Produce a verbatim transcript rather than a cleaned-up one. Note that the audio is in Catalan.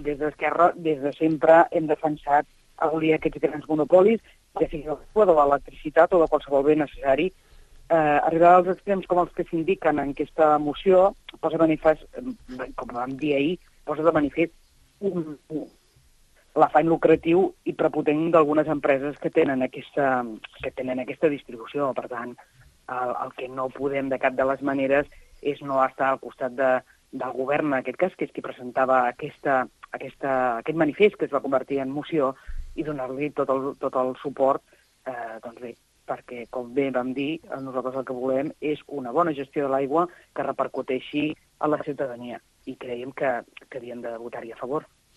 des d'Esquerra, des de sempre hem defensat abolir aquests grans monopolis, ja sigui de l'electricitat o de qualsevol bé necessari. Eh, arribar als extrems com els que s'indiquen en aquesta moció posa de manifest, com vam dir ahir, posa de manifest un, l'afany lucratiu i prepotent d'algunes empreses que tenen aquesta, que tenen aquesta distribució. Per tant, el, el que no podem de cap de les maneres és no estar al costat de, del govern, en aquest cas, que és qui presentava aquesta, aquesta, aquest manifest que es va convertir en moció, i donar-li tot el, tot el suport, eh, doncs bé, perquè, com bé vam dir, nosaltres el que volem és una bona gestió de l'aigua que repercuteixi a la ciutadania, i creiem que, que havíem de votar-hi a favor.